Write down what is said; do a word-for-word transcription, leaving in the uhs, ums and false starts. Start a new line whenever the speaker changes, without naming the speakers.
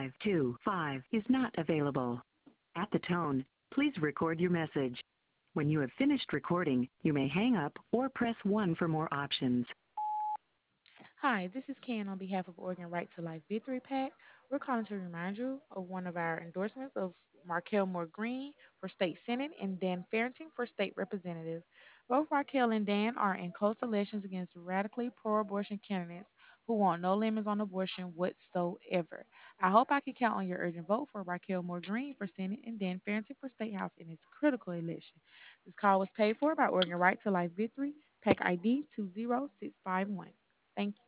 five two five is not available. At the tone, please record your message. When you have finished recording, you may hang up or press one for more options.
Hi, this is Ken on behalf of Oregon Right to Life Victory PAC. We're calling to remind you of one of our endorsements of Markel Moore Green for State Senate and Dan Farrington for State Representative. Both Markel and Dan are in close elections against radically pro abortion candidates who want no limits on abortion whatsoever. I hope I can count on your urgent vote for Markel Moore Green for Senate and Dan Farrington for State House in this critical election. This call was paid for by Oregon Right to Life Victory, PAC I D two zero six five one. Thank you.